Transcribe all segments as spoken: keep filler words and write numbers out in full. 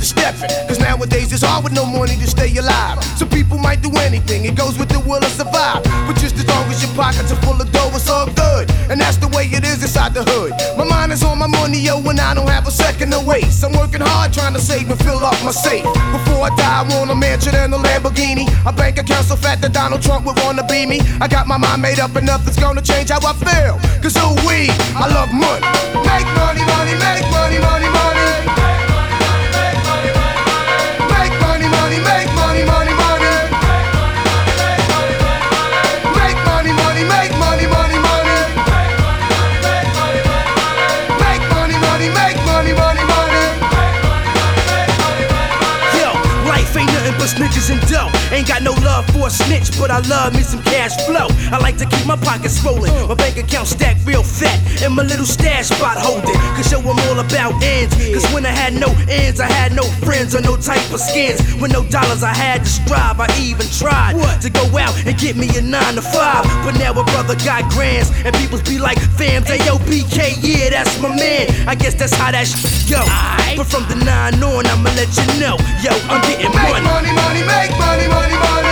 stepping. Cause nowadays it's hard with no money to stay alive. Some people might do anything, it goes with the will to survive. But just as long as your pockets are full of dough, it's all good. And that's the way it is inside the hood. My mind is on my money, yo, and I don't have a second to waste. I'm working hard trying to save and fill up my safe. Before I die, I want a mansion and a Lamborghini. A bank account so fat that Donald Trump would wanna be me. I got my mind made up and nothing's gonna change how I feel. Cause oh we, I love money. Make money, money, make money, money, money. Make money, money, make money, money, money. Make money, money, make money, money, money. Make money, money, make money, money, money. Yo, life ain't nothing but snitches and dough. Ain't got no love for a snitch, but I love me some cash flow. I like to keep my pockets rolling, my bank account stacked real fat, and my little stash spot holding. Cause yo, I'm all about ends. Cause when I had no ends, I had no friends or no type of skins. With no dollars, I had to strive. I even tried to go out and get me a nine to five. But now a brother got grands, and people be like, fam, hey yo, B K, yeah, that's my man. I guess that's how that shit go. But from the nine on, I'ma let you know, yo, I'm getting money. Make money, money, make money, money, money.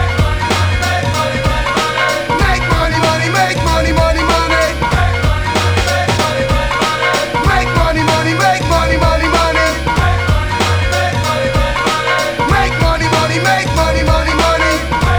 Make money, money, make money, money, money. Make money, money, make money, money, money. Make money, money, make money, money, money.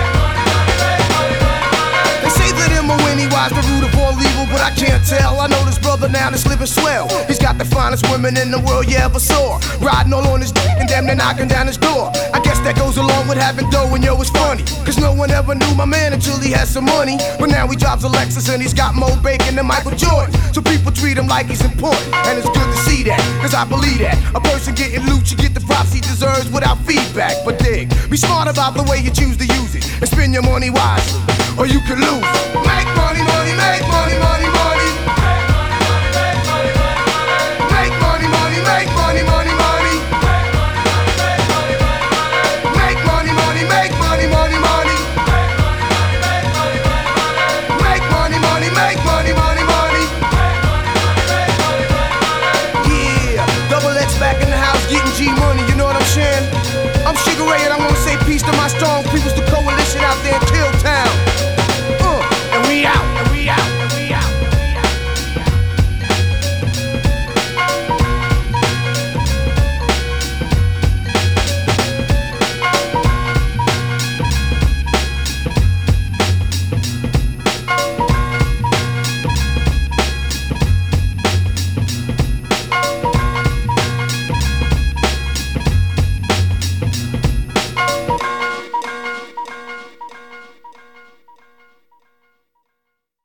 They say that M O N E Y's the root of all evil, but I can't tell. I know this brother now that's living swell. He's got the finest women in the world you ever saw. Riding all on his dick and damn near knocking down his door. I guess that goes along with having dough, and yo, it's funny. Cause no one ever knew my man until he had some money. But now he drives a Lexus and he's got more bacon than Michael Jordan. So people treat him like he's important, and it's good to see that, cause I believe that a person getting loot should get the props he deserves without feedback. But dig, be smart about the way you choose to use it, and spend your money wisely, or you can lose. Make money, money.